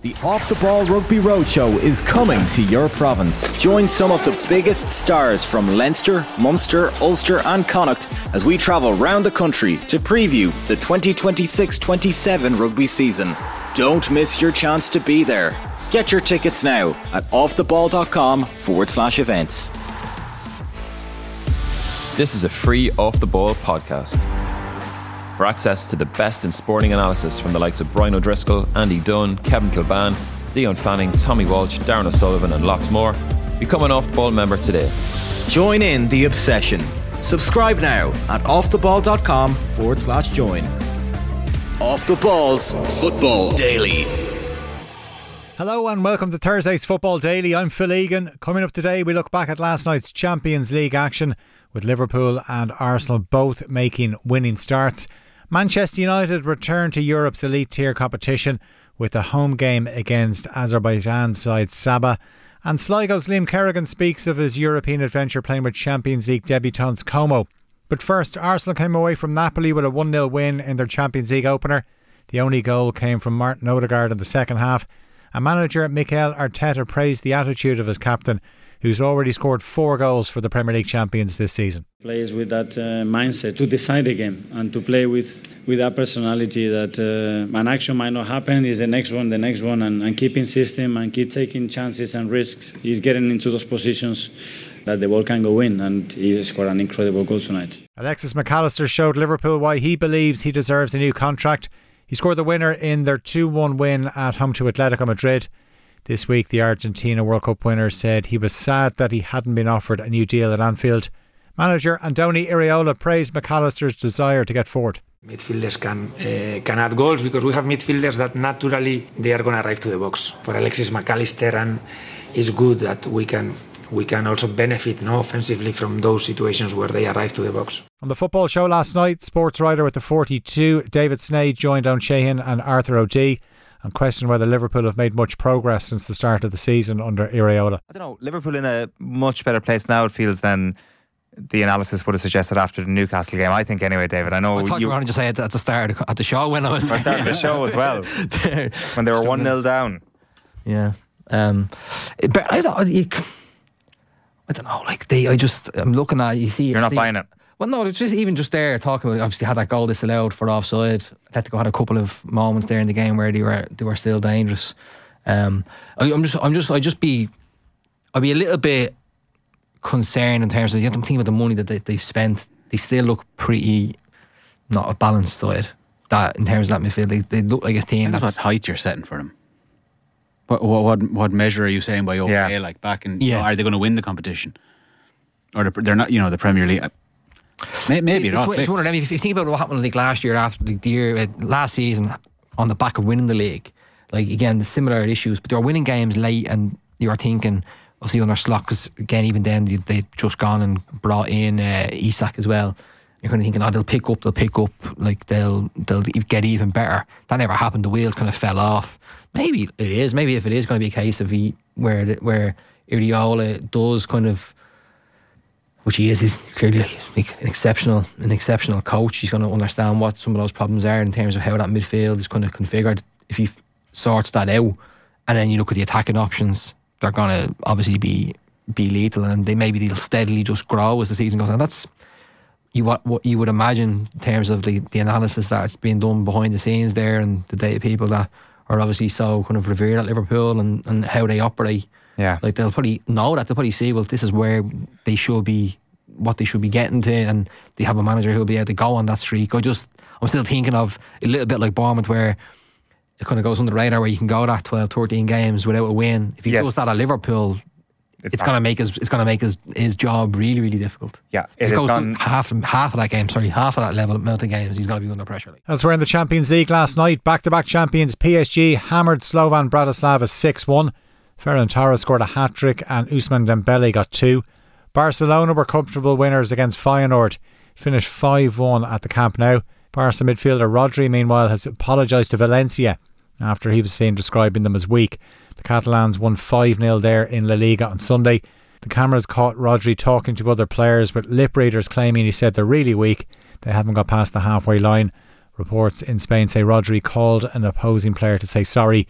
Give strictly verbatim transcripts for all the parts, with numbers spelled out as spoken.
The Off the Ball Rugby Roadshow is coming to your province. Join some of the biggest stars from Leinster, Munster, Ulster and Connacht as we travel round the country to preview the twenty twenty-six twenty-seven rugby season. Don't miss your chance to be there. Get your tickets now at offtheball.com forward slash events. This is a free Off the Ball podcast. For access to the best in sporting analysis from the likes of Brian O'Driscoll, Andy Dunn, Kevin Kilban, Dion Fanning, Tommy Walsh, Darren O'Sullivan and lots more, become an Off the Ball member today. Join in the obsession. Subscribe now at offtheball.com forward slash join. Off the Balls Football Daily. Hello and welcome to Thursday's Football Daily. I'm Phil Egan. Coming up today, we look back at last night's Champions League action with Liverpool and Arsenal both making winning starts. Manchester United return to Europe's elite tier competition with a home game against Azerbaijan side Sabah. And Sligo's Liam Kerrigan speaks of his European adventure playing with Champions League debutants Como. But first, Arsenal came away from Napoli with a one nil win in their Champions League opener. The only goal came from Martin Odegaard in the second half. And manager Mikel Arteta praised the attitude of his captain, who's already scored four goals for the Premier League champions this season. Players with that uh, mindset to decide the game and to play with, with that personality that uh, an action might not happen, is the next one, the next one, and, and keep insisting and keep taking chances and risks. He's getting into those positions that the ball can go in, and he scored an incredible goal tonight. Alexis McAllister showed Liverpool why he believes he deserves a new contract. He scored the winner in their two one win at home to Atletico Madrid. This week, the Argentina World Cup winner said he was sad that he hadn't been offered a new deal at Anfield. Manager Andoni Iraola praised McAllister's desire to get forward. Midfielders can uh, can add goals because we have midfielders that naturally they are going to arrive to the box. For Alexis McAllister, and it's good that we can we can also benefit no, offensively from those situations where they arrive to the box. On the football show last night, sports writer with the forty-two, David Snade, joined Owen Sheehan and Arthur O'Dea and questioned whether Liverpool have made much progress since the start of the season under Iraola. I don't know, Liverpool in a much better place now, it feels, than the analysis would have suggested after the Newcastle game, I think anyway, David. I know I thought you, you were going to just say it at the start at the show when I was I started the show as well when they were one nil down. Yeah, um, but I don't. You, I don't know. Like they, I just I'm looking at you see. You're not see, buying it. Well, no, it's just even just there talking about. Obviously, had that goal disallowed for offside. Atletico had a couple of moments there in the game where they were they were still dangerous. Um, I, I'm just I'm just I just be I'd be a little bit concerned in terms of you have to think about the money that they, they've spent. They still look pretty not a balanced side. That in terms of that midfield, they, they look like a team. That's what height you're setting for them. What what what measure are you saying by okay? Yeah. Like back in, yeah. Are they going to win the competition, or they're not? You know, the Premier League. Maybe it's, not. It's, it's one of them. If you think about what happened like last year, after the year uh, last season, on the back of winning the league, like again the similar issues, but they were winning games late, and you were thinking, obviously under Slot, because again even then they they'd just gone and brought in uh, Isak as well. You're kind of thinking, oh, they'll pick up, they'll pick up, like they'll they'll get even better. That never happened. The wheels kind of fell off. Maybe it is. Maybe if it is going to be a case of he, where where Iraola does kind of, which he is, he's clearly like an exceptional, an exceptional coach. He's going to understand what some of those problems are in terms of how that midfield is kind of configured. If he sorts that out, and then you look at the attacking options, they're going to obviously be be lethal, and they maybe they'll steadily just grow as the season goes on. That's you what what you would imagine in terms of the the analysis that's being done behind the scenes there, and the data people that are obviously so kind of revered at Liverpool and, and how they operate. Yeah, like they'll probably know that. They'll probably see, well, this is where they should be, what they should be getting to, and they have a manager who'll be able to go on that streak. I just, I'm still thinking of a little bit like Bournemouth, where it kind of goes under the radar, where you can go that twelve, thirteen games without a win. If he yes. does that at Liverpool, it's, it's going to make his, it's going to make his, his job really, really difficult. Yeah, it if he goes gone... half half of that game, sorry, half of that level amount of games, he's going to be under pressure. Like. Elsewhere in the Champions League last night, back-to-back champions P S G hammered Slovan Bratislava six one. Ferran Torres scored a hat-trick and Ousmane Dembele got two. Barcelona were comfortable winners against Feyenoord, finished five one at the Camp Nou. Barca midfielder Rodri, meanwhile, has apologised to Valencia after he was seen describing them as weak. The Catalans won five nil there in La Liga on Sunday. The cameras caught Rodri talking to other players, with lip readers claiming he said they're really weak. They haven't got past the halfway line. Reports in Spain say Rodri called an opposing player to say sorry.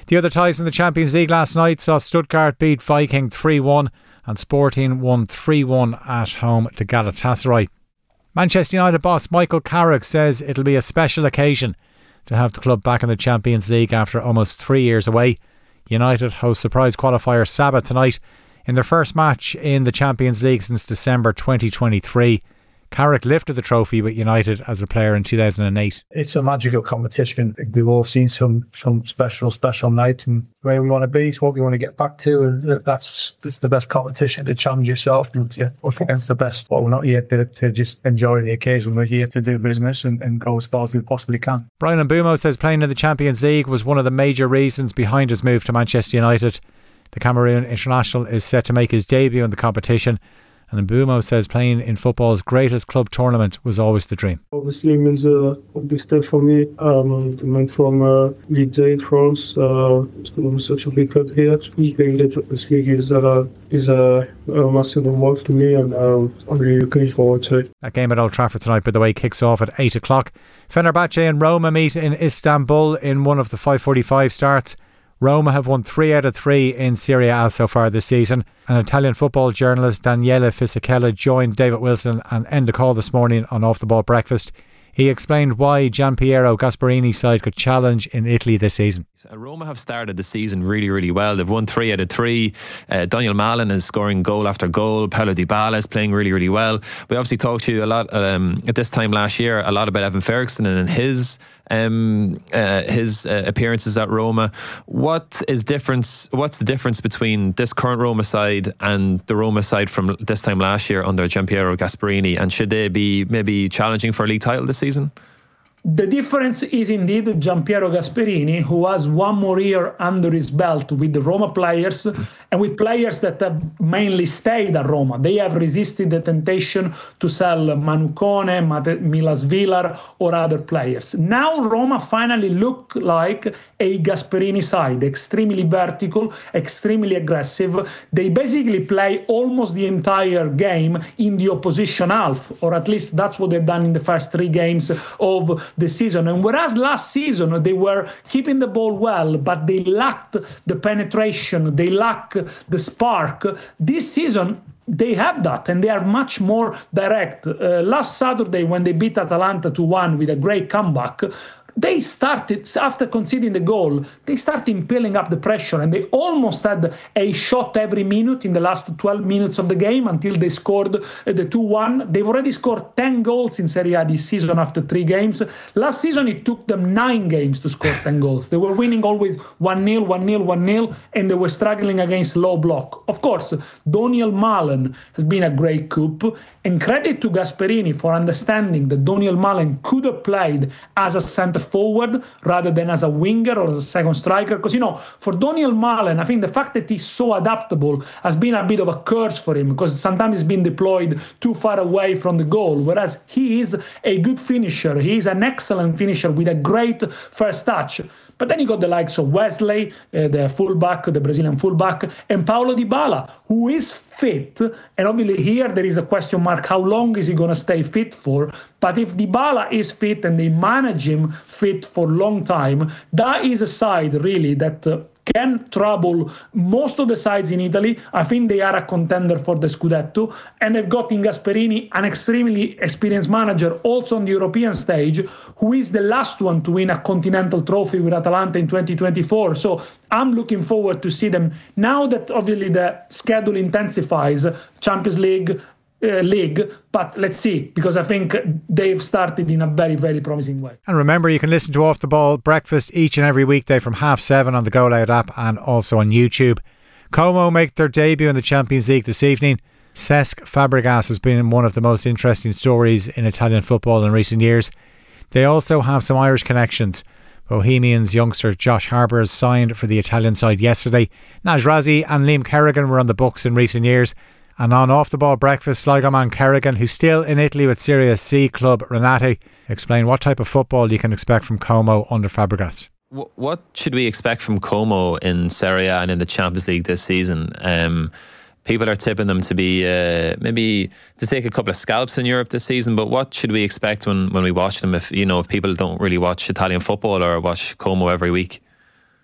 The other ties in the Champions League last night saw Stuttgart beat Viking three one and Sporting won three one at home to Galatasaray. Manchester United boss Michael Carrick says it'll be a special occasion to have the club back in the Champions League after almost three years away. United host surprise qualifier Sabah tonight in their first match in the Champions League since December twenty twenty-three. Carrick lifted the trophy with United as a player in two thousand eight. It's a magical competition. We've all seen some some special, special night, and where we want to be, it's what we want to get back to, and that's, that's the best competition to challenge yourself and to work against the best. But we're not here to, to just enjoy the occasion. We're here to do business and, and go as far as we possibly can. Brian Mbeumo says playing in the Champions League was one of the major reasons behind his move to Manchester United. The Cameroon international is set to make his debut in the competition, and Mbeumo says playing in football's greatest club tournament was always the dream. Obviously, it means a big step for me. Um, I went from uh, Ligue two in France uh, to such a big club here. Playing the Champions League is, uh, is a, a massive reward for me, and uh, I'm really looking forward to it. That game at Old Trafford tonight, by the way, kicks off at eight o'clock. Fenerbahce and Roma meet in Istanbul in one of the five forty-five starts. Roma have won three out of three in Serie A so far this season. An Italian football journalist, Daniele Fisichella, joined David Wilson and Enda Call this morning on Off the Ball Breakfast. He explained why Gianpiero Gasparini's side could challenge in Italy this season. Roma have started the season really, really well. They've won three out of three. Uh, Daniel Malin is scoring goal after goal. Paulo Dybala is playing really, really well. We obviously talked to you a lot um, at this time last year, a lot about Evan Ferguson and his um, uh, his uh, appearances at Roma. What is difference? What's the difference between this current Roma side and the Roma side from this time last year under Gianpiero Gasparini? And should they be maybe challenging for a league title this season? The difference is indeed Gianpiero Gasperini, who has one more year under his belt with the Roma players and with players that have mainly stayed at Roma. They have resisted the temptation to sell Manu Kone, Milas Vilar or other players. Now Roma finally look like a Gasperini side, extremely vertical, extremely aggressive. They basically play almost the entire game in the opposition half, or at least that's what they've done in the first three games of the season. And whereas last season they were keeping the ball well, but they lacked the penetration, they lacked the spark, this season they have that, and they are much more direct. Uh, last Saturday, when they beat Atalanta two one with a great comeback, they started, after conceding the goal, they started piling up the pressure, and they almost had a shot every minute in the last twelve minutes of the game until they scored the two one. They've already scored ten goals in Serie A this season after three games. Last season, it took them nine games to score ten goals. They were winning always one nil, one nil, one nil, and they were struggling against low block. Of course, Daniel Malin has been a great coup, and credit to Gasperini for understanding that Daniel Malin could have played as a centre forward rather than as a winger or as a second striker, because you know for Daniel Malin, I think the fact that he's so adaptable has been a bit of a curse for him, because sometimes he's been deployed too far away from the goal, whereas he is a good finisher, he is an excellent finisher with a great first touch. But then you got the likes of Wesley, uh, the fullback, the Brazilian fullback, and Paulo Dybala, who is fit. And obviously here there is a question mark, how long is he going to stay fit for? But if Dybala is fit and they manage him fit for a long time, that is a side really that uh, can trouble most of the sides in Italy. I think they are a contender for the Scudetto, and they've got in Gasperini an extremely experienced manager also on the European stage, who is the last one to win a continental trophy with Atalanta in twenty twenty-four. So I'm looking forward to see them now that obviously the schedule intensifies, Champions League, Uh, league, but let's see, because I think they've started in a very, very promising way. And remember, you can listen to Off the Ball Breakfast each and every weekday from half seven on the Go Loud app and also on YouTube. Como make their debut in the Champions League this evening. Cesc Fabregas has been one of the most interesting stories in Italian football in recent years. They also have some Irish connections. Bohemians youngster Josh Harbour signed for the Italian side yesterday. Naj Razi and Liam Kerrigan were on the books in recent years. And on Off the Ball Breakfast, Sligo man Kerrigan, who's still in Italy with Serie C club Renate, explained what type of football you can expect from Como under Fabregas. What should we expect from Como in Serie A and in the Champions League this season? Um, people are tipping them to be uh, maybe to take a couple of scalps in Europe this season. But what should we expect when, when we watch them? If you know, if people don't really watch Italian football or watch Como every week.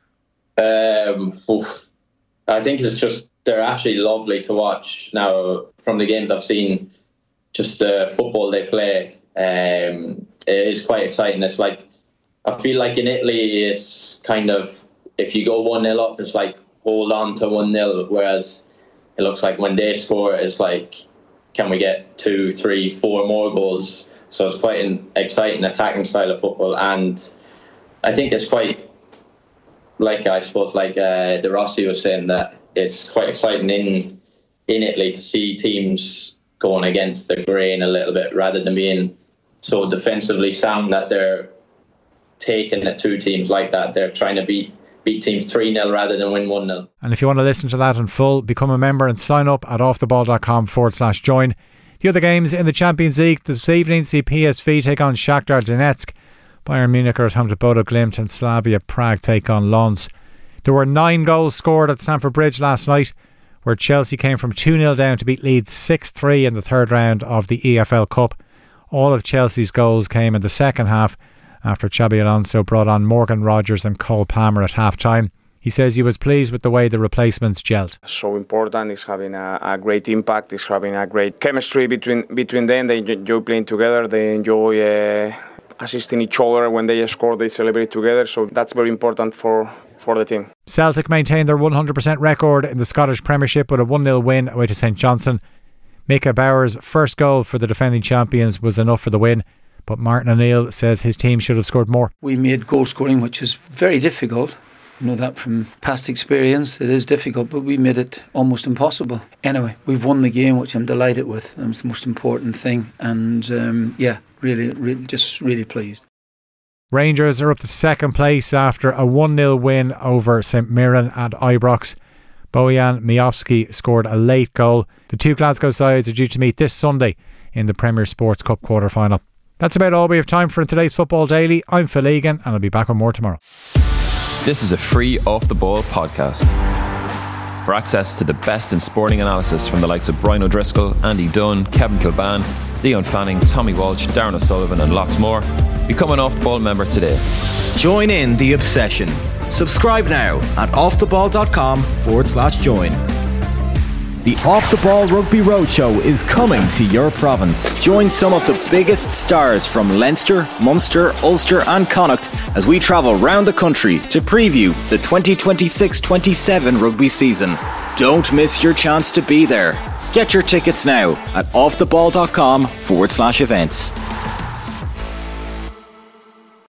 Um, oof. I think it's just they're actually lovely to watch. Now, from the games I've seen, just the football they play, um, it is quite exciting. It's like, I feel like in Italy, it's kind of, if you go one nil up, it's like hold on to one nil, whereas it looks like when they score, it's like, can we get two, three, four more goals? So it's quite an exciting attacking style of football, and I think it's quite, like I suppose, like uh, De Rossi was saying, that it's quite exciting in in Italy to see teams going against the grain a little bit, rather than being so defensively sound that they're taking it to teams like that. They're trying to beat beat teams three nil rather than win one nil. And if you want to listen to that in full, become a member and sign up at offtheball.com forward slash join. The other games in the Champions League this evening see P S V take on Shakhtar Donetsk. Bayern Munich are at home to Bodo Glimt, and Slavia Prague take on Lens. There were nine goals scored at Stamford Bridge last night, where Chelsea came from two nil down to beat Leeds six three in the third round of the E F L Cup. All of Chelsea's goals came in the second half, after Xabi Alonso brought on Morgan Rogers and Cole Palmer at half-time. He says he was pleased with the way the replacements gelled. So important, it's having a, a great impact, it's having a great chemistry between between them. They enjoy playing together, they enjoy uh, assisting each other. When they score, they celebrate together, so that's very important for, for the team. Celtic maintained their one hundred percent record in the Scottish Premiership with a one nil win away to St Johnstone. Micah Bauer's first goal for the defending champions was enough for the win, but Martin O'Neill says his team should have scored more. We made goal scoring, which is very difficult. You know that from past experience. It is difficult, but we made it almost impossible. Anyway, we've won the game, which I'm delighted with. That was the most important thing. And um, yeah, really, really, just really pleased. Rangers are up to second place after a one nil win over St Mirren at Ibrox. Bojan Miovski scored a late goal. The two Glasgow sides are due to meet this Sunday in the Premier Sports Cup quarter-final. That's about all we have time for in today's Football Daily. I'm Phil Egan, and I'll be back with more tomorrow. This is a free Off The Ball podcast. For access to the best in sporting analysis from the likes of Brian O'Driscoll, Andy Dunn, Kevin Kilban, Dion Fanning, Tommy Walsh, Darren O'Sullivan and lots more, become an Off The Ball member today. Join in the obsession. Subscribe now at offtheball.com forward slash join. The Off The Ball Rugby Roadshow is coming to your province. Join some of the biggest stars from Leinster, Munster, Ulster and Connacht as we travel round the country to preview the twenty twenty-six twenty-seven rugby season. Don't miss your chance to be there. Get your tickets now at offtheball.com forward slash events.